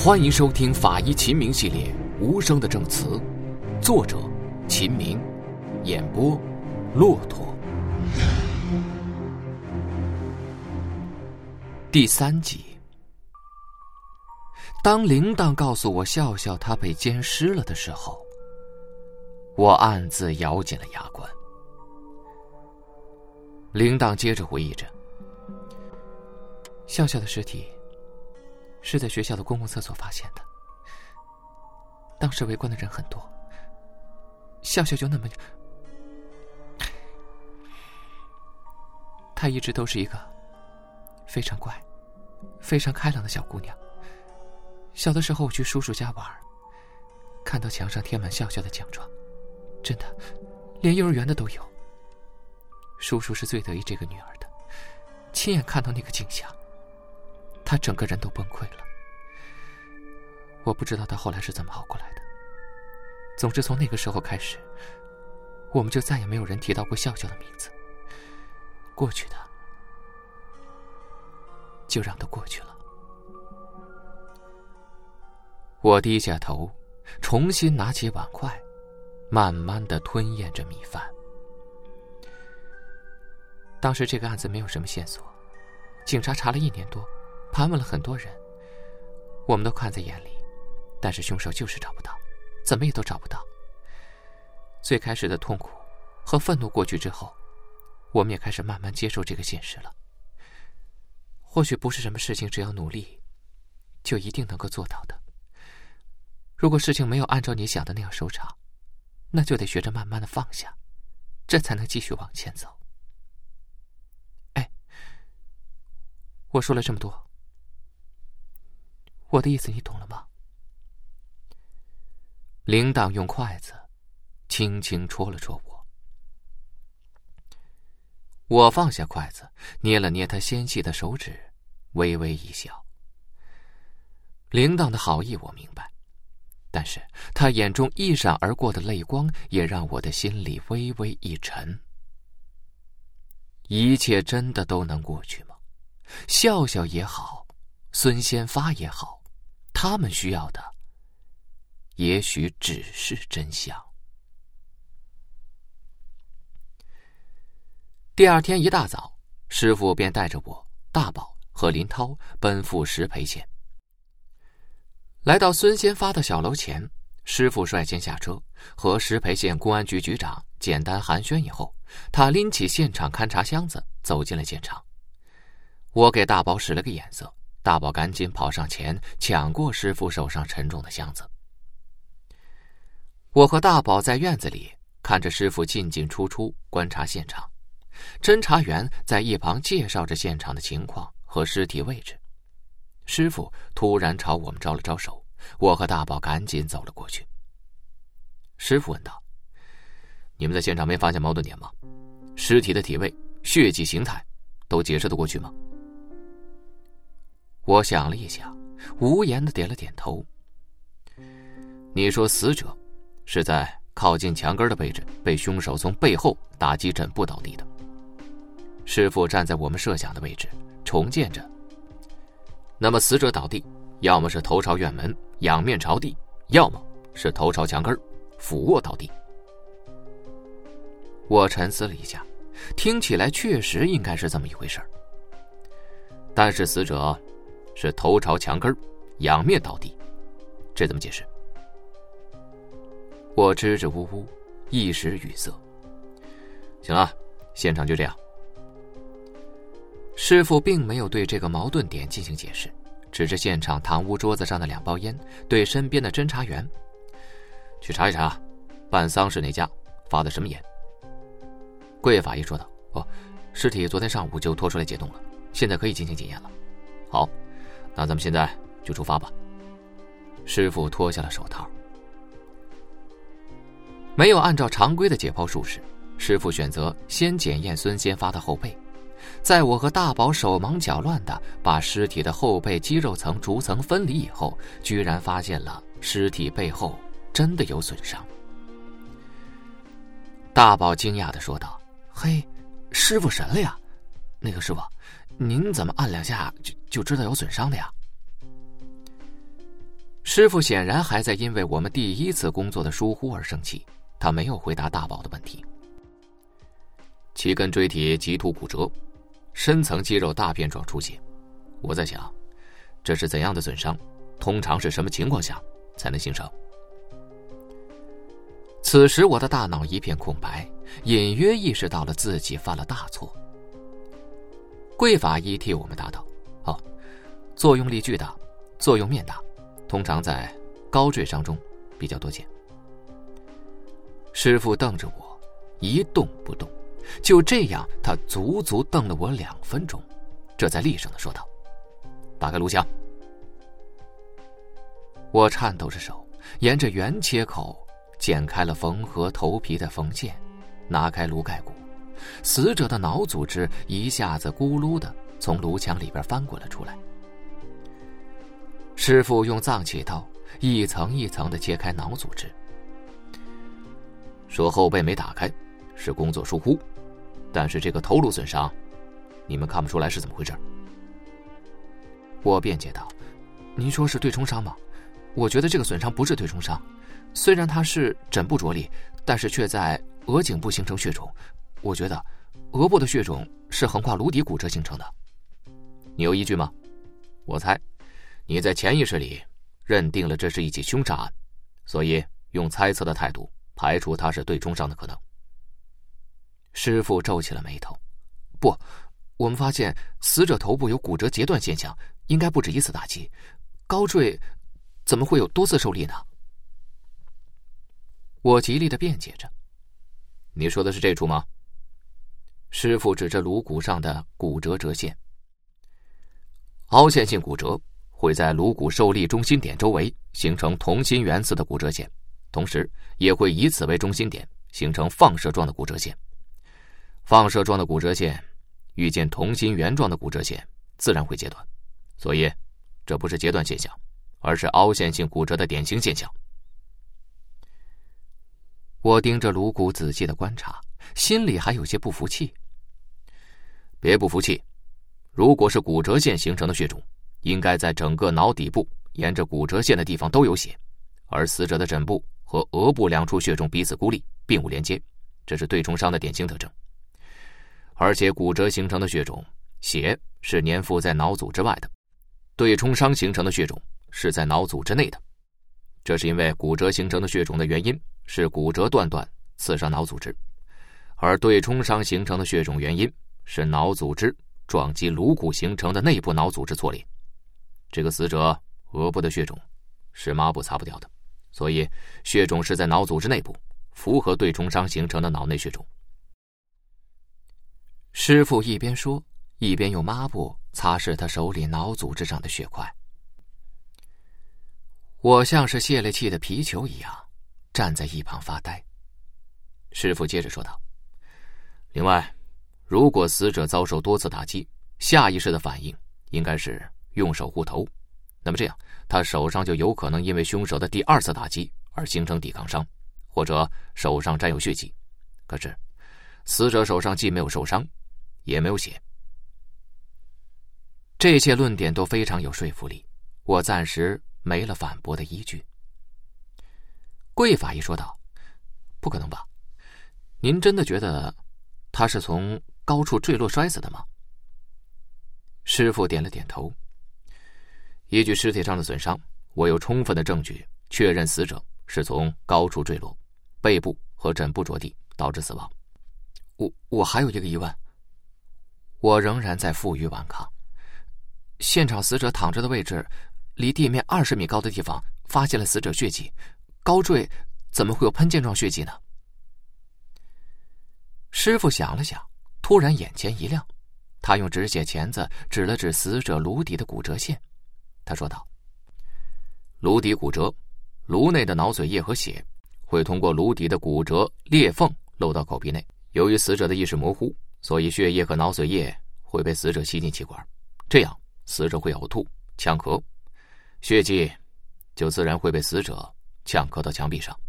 欢迎收听法医秦明系列无声的证词，作者秦明，演播骆驼。第3集。当铃铛告诉我笑笑他被奸尸了的时候，我暗自咬紧了牙关。铃铛接着回忆着， 笑笑的尸体是在学校的公共厕所发现的，当时围观的人很多，笑笑就那么……她一直都是一个非常乖、非常开朗的小姑娘。小的时候我去叔叔家玩，看到墙上贴满笑笑的奖状，真的，连幼儿园的都有。叔叔是最得意这个女儿的，亲眼看到那个景象，他整个人都崩溃了。我不知道他后来是怎么熬过来的。总之从那个时候开始，我们就再也没有人提到过笑笑的名字。过去的就让它过去了。 我低下头，重新拿起碗筷，慢慢地吞咽着米饭。 当时这个案子没有什么线索，警察查了1年多，盘问了很多人，我们都看在眼里，但是凶手就是找不到，怎么也都找不到。最开始的痛苦和愤怒过去之后，我们也开始慢慢接受这个现实了。或许不是什么事情只要努力就一定能够做到的，如果事情没有按照你想的那样收场，那就得学着慢慢的放下，这才能继续往前走。我说了这么多，我的意思你懂了吗？ 铃铛用筷子轻轻戳了戳我，我放下筷子，捏了捏他纤细的手指，微微一笑。铃铛的好意我明白，但是他眼中一闪而过的泪光也让我的心里微微一沉。一切真的都能过去吗？笑笑也好，孙先发也好，他们需要的也许只是真相。第二天一大早，师傅便带着我、大宝和林涛奔赴石培县。来到孙先发的小楼前，师傅率先下车，和石培县公安局局长简单寒暄以后，他拎起现场勘查箱子走进了现场。我给大宝使了个眼色，大宝赶紧跑上前抢过师傅手上沉重的箱子。我和大宝在院子里看着师傅进进出出观察现场，侦查员在一旁介绍着现场的情况和尸体位置。师傅突然朝我们招了招手，我和大宝赶紧走了过去。师傅问道：“你们在现场没发现矛盾点吗？尸体的体位、血迹形态都解释得过去吗？”我想了一想，无言地点了点头。你说死者是在靠近墙根的位置被凶手从背后打击枕部倒地的。师傅站在我们设想的位置重建着，那么死者倒地要么是头朝院门仰面朝地，要么是头朝墙根俯卧倒地。我沉思了一下，听起来确实应该是这么一回事，但是死者是头朝墙根仰面倒地，这怎么解释？我支支吾吾，一时语塞。行了，现场就这样。师傅并没有对这个矛盾点进行解释，指着现场堂屋桌子上的2包烟，对身边的侦查员：“去查一查，办丧事那家发的什么烟？”贵法医说道：“哦，尸体昨天上午就拖出来解冻了，现在可以进行检验了。”好，那咱们现在就出发吧。师傅脱下了手套。没有按照常规的解剖术式，师傅选择先检验孙先发的后背。在我和大宝手忙脚乱地把尸体的后背肌肉层逐层分离以后，居然发现了尸体背后真的有损伤。大宝惊讶地说道：“嘿，师傅神了呀！那个师傅，您怎么按2下就知道有损伤的呀？” 师傅显然还在因为我们第一次工作的疏忽而生气，他没有回答大宝的问题。七根椎体棘突骨折，深层肌肉大片状出血。我在想，这是怎样的损伤？通常是什么情况下才能形成？此时我的大脑一片空白，隐约意识到了自己犯了大错。贵法医替我们答道：作用力巨大，作用面大，通常在高坠伤中比较多见。师傅瞪着我，一动不动。就这样，他足足瞪了我2分钟，这才厉声地说道：“打开颅腔。”我颤抖着手，沿着原切口剪开了缝合头皮的缝线，拿开颅盖骨，死者的脑组织一下子咕噜的从颅腔里边翻滚了出来。师傅用脏器刀一层一层地切开脑组织，说后背没打开是工作疏忽，但是这个头颅损伤，你们看不出来是怎么回事？我辩解道：“您说是对冲伤吗？我觉得这个损伤不是对冲伤，虽然它是枕部着力，但是却在额颈部形成血肿。我觉得额部的血肿是横跨颅底骨折形成的。你有依据吗？我猜你在潜意识里认定了这是一起凶杀案，所以用猜测的态度排除它是对冲伤的可能。”师傅皱起了眉头：“不，我们发现死者头部有骨折截断现象，应该不止一次打击，高坠怎么会有多次受力呢？”我极力的辩解着：“你说的是这处吗？”师傅指着颅骨上的骨折折线。凹陷性骨折会在颅骨受力中心点周围形成同心圆似的骨折线，同时也会以此为中心点形成放射状的骨折线。放射状的骨折线遇见同心圆状的骨折线自然会截断，所以这不是截断现象，而是凹陷性骨折的典型现象。我盯着颅骨仔细的观察，心里还有些不服气。别不服气，如果是骨折线形成的血肿，应该在整个脑底部沿着骨折线的地方都有血，而死者的枕部和额部2处血肿彼此孤立，并无连接，这是对冲伤的典型特征。而且骨折形成的血肿，血是粘附在脑组织外的，对冲伤形成的血肿是在脑组织内的。这是因为骨折形成的血肿的原因是骨折断刺伤脑组织，而对冲伤形成的血肿原因是脑组织撞击颅骨形成的内部脑组织错裂。这个死者额部的血肿是抹布擦不掉的，所以血肿是在脑组织内部，符合对冲伤形成的脑内血肿。师傅一边说，一边用抹布擦拭他手里脑组织上的血块。我像是泄了气的皮球一样站在一旁发呆。师傅接着说道：“另外，如果死者遭受多次打击，下意识的反应应该是用手护头，那么这样他手上就有可能因为凶手的第2次打击而形成抵抗伤，或者手上沾有血迹。可是死者手上既没有受伤，也没有血。”这些论点都非常有说服力，我暂时没了反驳的依据。贵法医说道：“不可能吧？您真的觉得他是从高处坠落摔死的吗？”师傅点了点头。依据尸体上的损伤，我有充分的证据确认死者是从高处坠落，背部和枕部着地导致死亡。我还有一个疑问，我仍然在负隅顽抗。现场死者躺着的位置离地面20米高的地方发现了死者血迹，高坠怎么会有喷溅状血迹呢？师傅想了想，突然眼前一亮，他用止血钳子指了指死者颅底的骨折线，他说道：“颅底骨折，颅内的脑髓液和血会通过颅底的骨折裂缝漏到口鼻内，由于死者的意识模糊，所以血液和脑髓液会被死者吸进气管，这样死者会呕吐、呛咳，血迹就自然会被死者呛咳到墙壁上。”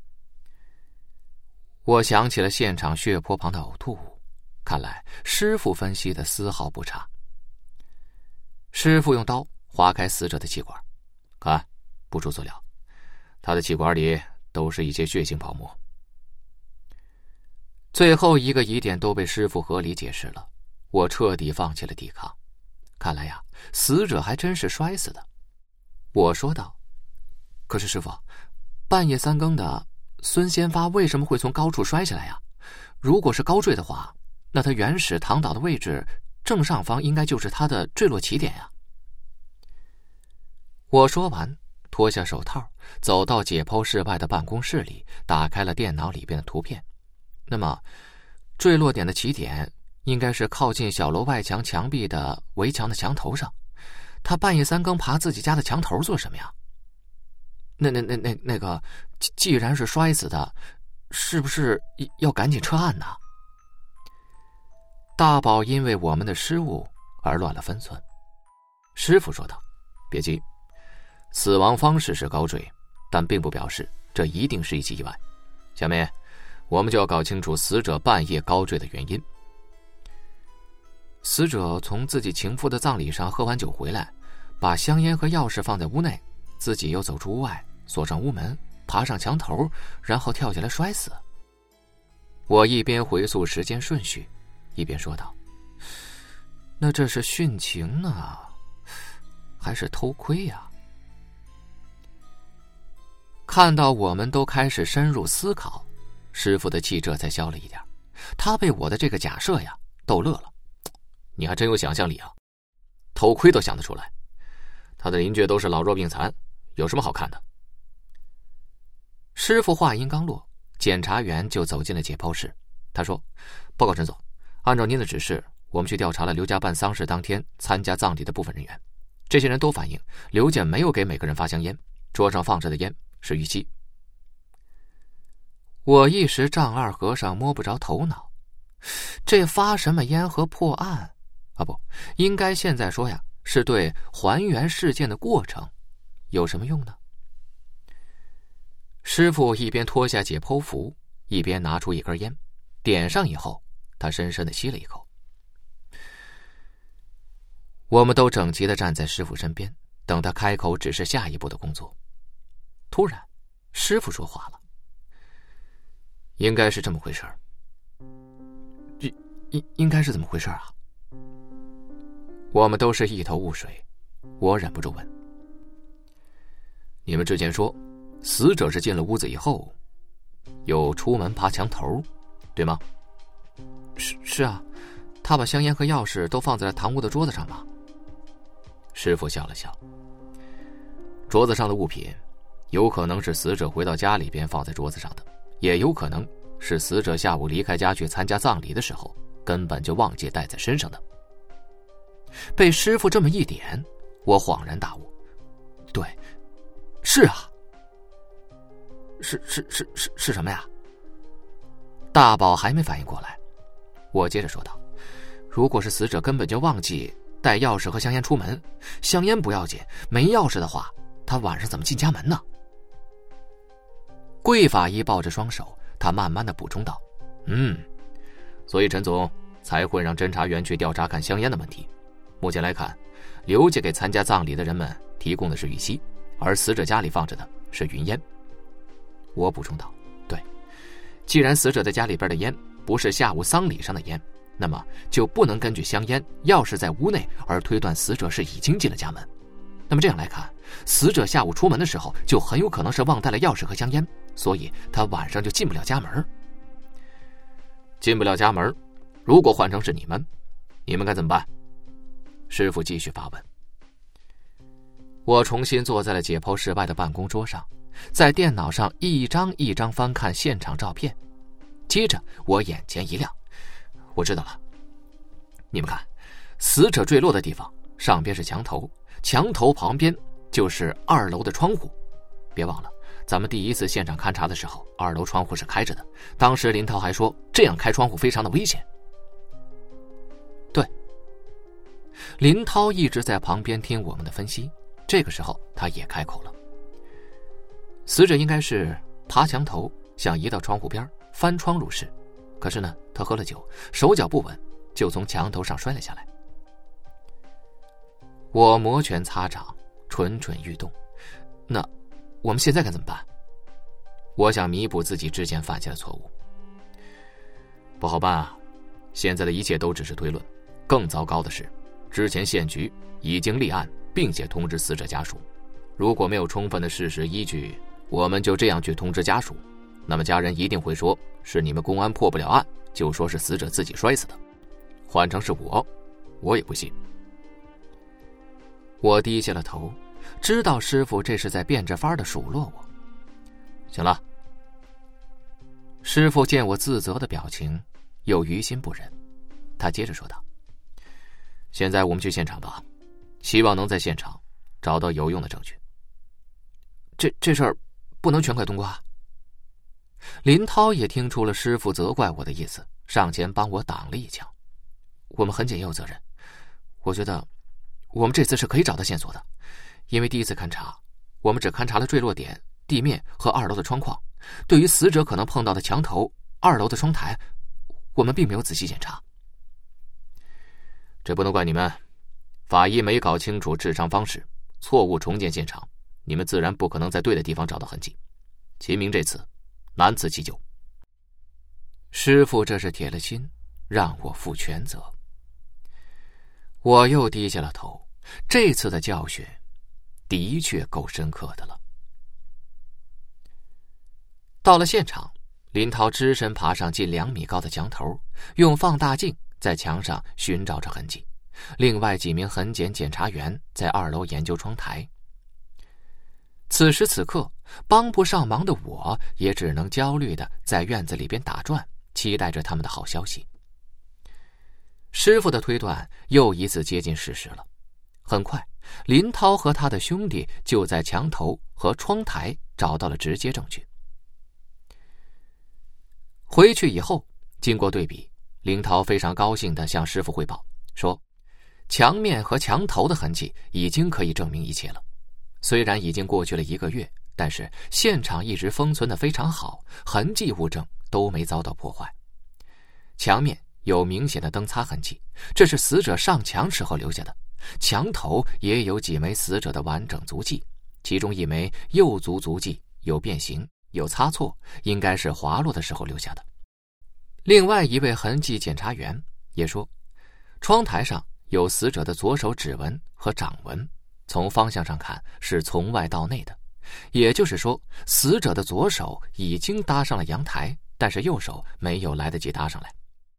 我想起了现场血泊旁的呕吐物，看来师傅分析的丝毫不差。师傅用刀划开死者的气管，看， 不出所料，他的气管里都是一些血性泡沫。最后一个疑点都被师傅合理解释了，我彻底放弃了抵抗。看来呀，死者还真是摔死的。我说道：“可是师傅，半夜3更的孙先发为什么会从高处摔下来呀？如果是高坠的话，那他原始躺倒的位置正上方应该就是他的坠落起点呀。”我说完，脱下手套，走到解剖室外的办公室里，打开了电脑里边的图片。那么，坠落点的起点应该是靠近小楼外墙墙壁的围墙的墙头上。他半夜3更爬自己家的墙头做什么呀？那个，既然是摔死的，是不是要赶紧撤案呢？大宝因为我们的失误而乱了分寸。师傅说道：“别急，死亡方式是高坠，但并不表示这一定是一起意外。下面我们就要搞清楚死者半夜高坠的原因。”死者从自己情妇的葬礼上喝完酒回来，把香烟和钥匙放在屋内，自己又走出屋外，锁上屋门，爬上墙头，然后跳下来摔死。我一边回溯时间顺序，一边说道：“那这是殉情呢，还是偷窥呀？”看到我们都开始深入思考，师傅的气这才消了一点。他被我的这个假设呀逗乐了。你还真有想象力啊，偷窥都想得出来。他的邻居都是老弱病残，有什么好看的？师傅话音刚落，检察员就走进了解剖室。他说：“报告陈总，按照您的指示，我们去调查了刘家办丧事当天参加葬礼的部分人员。这些人都反映刘家没有给每个人发香烟，桌上放着的烟是逾期。”我一时丈二和尚摸不着头脑，这发什么烟和破案啊？不，应该现在说呀，是对还原事件的过程有什么用呢？师傅一边脱下解剖服，一边拿出一根烟，点上以后，他深深地吸了一口。我们都整齐地站在师傅身边，等他开口指示下一步的工作。突然，师傅说话了：“应该是这么回事儿。”应该是怎么回事啊？我们都是一头雾水，我忍不住问：“你们之前说，死者是进了屋子以后，有出门爬墙头，对吗？”“是啊，他把香烟和钥匙都放在了堂屋的桌子上吧？”师傅笑了笑：“桌子上的物品，有可能是死者回到家里边放在桌子上的，也有可能是死者下午离开家去参加葬礼的时候，根本就忘记带在身上的。”被师傅这么一点，我恍然大悟。对，是啊。是什么呀？大宝还没反应过来。我接着说道：“如果是死者根本就忘记带钥匙和香烟出门，香烟不要紧，没钥匙的话，他晚上怎么进家门呢？”桂法医抱着双手，他慢慢的补充道：“所以陈总才会让侦查员去调查看香烟的问题。目前来看，刘家给参加葬礼的人们提供的是玉溪，而死者家里放着的是云烟。”我补充道：“对，既然死者在家里边的烟不是下午丧礼上的烟，那么就不能根据香烟、钥匙在屋内而推断死者是已经进了家门。那么这样来看，死者下午出门的时候就很有可能是忘带了钥匙和香烟，所以他晚上就进不了家门。进不了家门，如果换成是你们该怎么办？”师傅继续发问。我重新坐在了解剖室外的办公桌上，在电脑上一张一张翻看现场照片。接着我眼前一亮，我知道了。你们看，死者坠落的地方上边是墙头，墙头旁边就是2楼的窗户。别忘了，咱们第一次现场勘查的时候，2楼窗户是开着的，当时林涛还说这样开窗户非常的危险。对，林涛一直在旁边听我们的分析，这个时候他也开口了：“死者应该是爬墙头，想移到窗户边翻窗入室，可是呢，他喝了酒，手脚不稳，就从墙头上摔了下来。”我摩拳擦掌，蠢蠢欲动。 我们现在该怎么办？ 我想弥补自己之前犯下的错误。不好办啊，现在的一切都只是推论。更糟糕的是，之前县局已经立案，并且通知死者家属。如果没有充分的事实依据，我们就这样去通知家属，那么家人一定会说是你们公安破不了案，就说是死者自己摔死的。换成是我也不信。 我低下了头，知道师傅这是在变着法的数落我。 行了。 师傅见我自责的表情，又于心不忍，他接着说道： 现在我们去现场吧，希望能在现场找到有用的证据。 这事儿不能全怪冬瓜。林涛也听出了师傅责怪我的意思，上前帮我挡了一枪。我们痕检也有责任，我觉得我们这次是可以找到线索的，因为第一次勘察，我们只勘察了坠落点、地面和2楼的窗框，对于死者可能碰到的墙头、2楼的窗台，我们并没有仔细检查。 这不能怪你们，法医没搞清楚治伤方式，错误重建现场，你们自然不可能在对的地方找到痕迹。秦明这次难辞其咎。 师傅这是铁了心让我负全责。我又低下了头，这次的教训的确够深刻的了。到了现场，林涛只身爬上近2米高的墙头，用放大镜在墙上寻找着痕迹。另外几名痕检检查员在2楼研究窗台。此时此刻，帮不上忙的我也只能焦虑地在院子里边打转，期待着他们的好消息。师傅的推断又一次接近事实了。很快，林涛和他的兄弟就在墙头和窗台找到了直接证据。回去以后，经过对比，林涛非常高兴地向师傅汇报说，墙面和墙头的痕迹已经可以证明一切了。虽然已经过去了1个月，但是现场一直封存得非常好，痕迹物证都没遭到破坏。墙面有明显的灯擦痕迹，这是死者上墙时候留下的。墙头也有几枚死者的完整足迹，其中1枚右足足迹有变形，有擦错，应该是滑落的时候留下的。另外一位痕迹检查员也说，窗台上有死者的左手指纹和掌纹，从方向上看是从外到内的，也就是说，死者的左手已经搭上了阳台，但是右手没有来得及搭上来。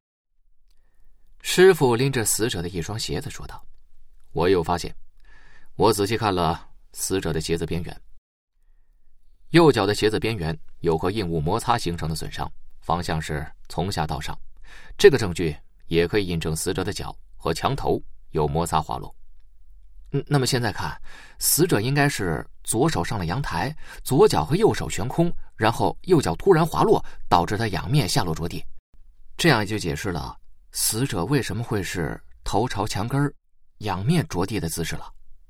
师傅拎着死者的一双鞋子说道， 我有发现，我仔细看了死者的鞋子边缘，右脚的鞋子边缘有和硬物摩擦形成的损伤，方向是从下到上，这个证据也可以印证死者的脚和墙头有摩擦滑落。 那么现在看，死者应该是左手上了阳台，左脚和右手悬空，然后右脚突然滑落，导致他仰面下落着地。这样也就解释了死者为什么会是头朝墙根仰面着地的姿势了。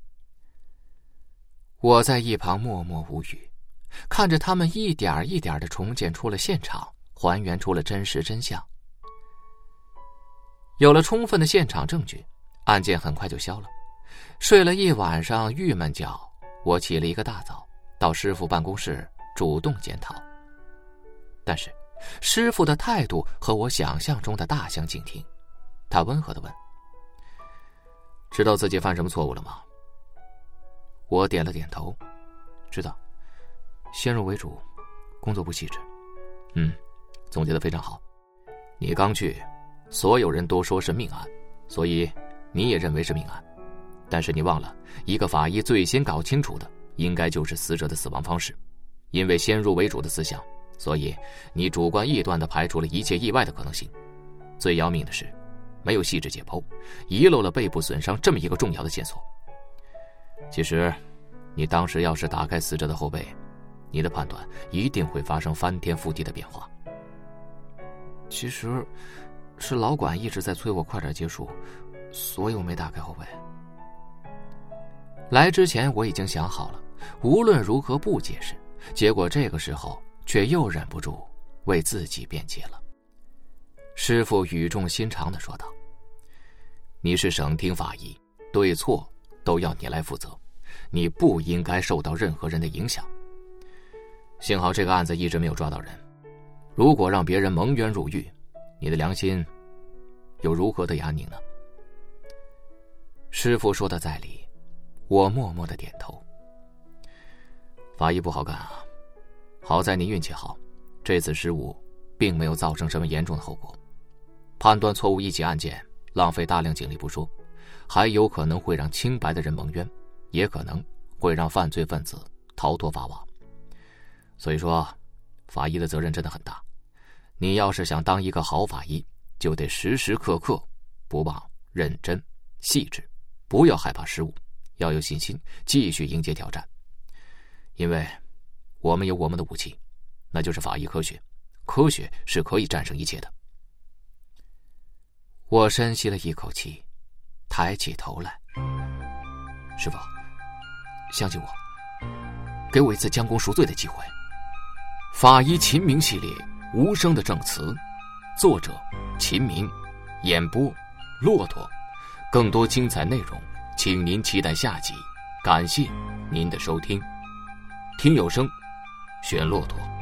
我在一旁默默无语，看着他们一点一点地重建出了现场，还原出了真实真相。有了充分的现场证据，案件很快就消了。睡了一晚上郁闷觉，我起了一个大早，到师傅办公室主动检讨。但是师傅的态度和我想象中的大相径庭。他温和地问， 知道自己犯什么错误了吗？ 我点了点头，知道，先入为主，工作不细致。 总结得非常好。你刚去，所有人都说是命案，所以你也认为是命案。但是你忘了，一个法医最先搞清楚的应该就是死者的死亡方式。因为先入为主的思想，所以你主观臆断地排除了一切意外的可能性。最要命的是，没有细致解剖，遗漏了背部损伤这么一个重要的线索。其实你当时要是打开死者的后背，你的判断一定会发生翻天覆地的变化。 其实是老管一直在催我快点结束，所以我没打开后背。来之前我已经想好了，无论如何不解释，结果这个时候却又忍不住为自己辩解了。师傅语重心长地说道， 你是省厅法医，对错都要你来负责，你不应该受到任何人的影响。 幸好这个案子一直没有抓到人，如果让别人蒙冤入狱，你的良心又如何的安宁呢？师父说的在理，我默默的点头。法医不好干啊，好在你运气好，这次失误并没有造成什么严重的后果。判断错误一起案件，浪费大量警力不说，还有可能会让清白的人蒙冤，也可能会让犯罪分子逃脱法网。所以说，法医的责任真的很大。你要是想当一个好法医，就得时时刻刻不忘认真细致，不要害怕失误，要有信心继续迎接挑战。因为我们有我们的武器，那就是法医科学，科学是可以战胜一切的。我深吸了一口气，抬起头来。师父，相信我，给我一次将功赎罪的机会。法医秦明系列无声的证词，作者秦明，演播骆驼。更多精彩内容请您期待下集，感谢您的收听。听有声选骆驼。